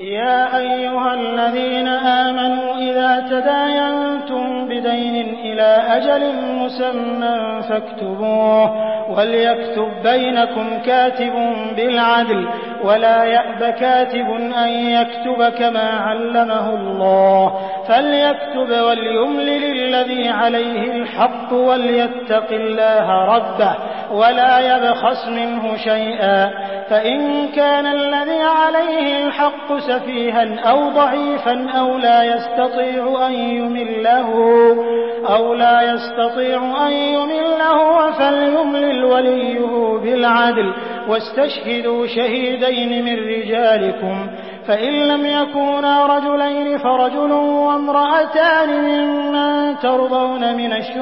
يا أيها الذين آمنوا إذا تداينتم بدين إلى أجل مسمى فاكتبوه وليكتب بينكم كاتب بالعدل ولا يأب كاتب أن يكتب كما علمه الله فليكتب وليملل الذي عليه الحق وليتق الله ربه ولا يبخس منه شيئا فإن كان الذي عليه الحق سفيها أو ضعيفا أو لا يستطيع أن يمله فليملل وليه بالعدل واستشهدوا شهيدين من رجالكم فإن لم يكونا رجلين فرجل وامرأتان ممن ترضون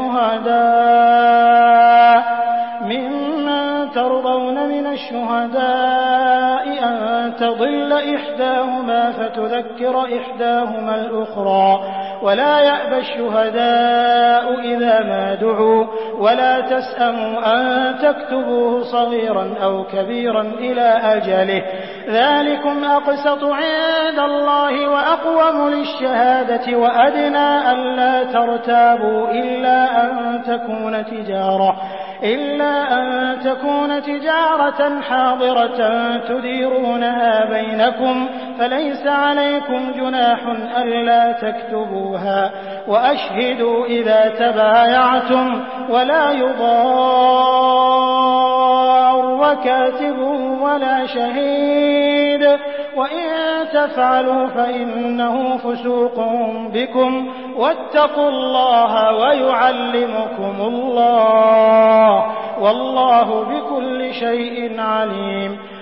من الشهداء أن تضل إحداهما فتذكر إحداهما الأخرى ولا يأبى الشهداء إذا ما دعوا ولا تسأموا أن تكتبوه صغيرا أو كبيرا إلى أجله ذلكم أقسط عند الله وأقوم للشهادة وأدنى ألا ترتابوا إلا أن تكون تجارة حاضرة تديرونها بينكم فليس عليكم جناح ألا تكتبوها وأشهدوا إذا تبايعتم ولا يضار كاتب ولا شهيد وإن تفعلوا فإنه فسوق بكم واتقوا الله ويعلمكم الله والله بكل شيء عليم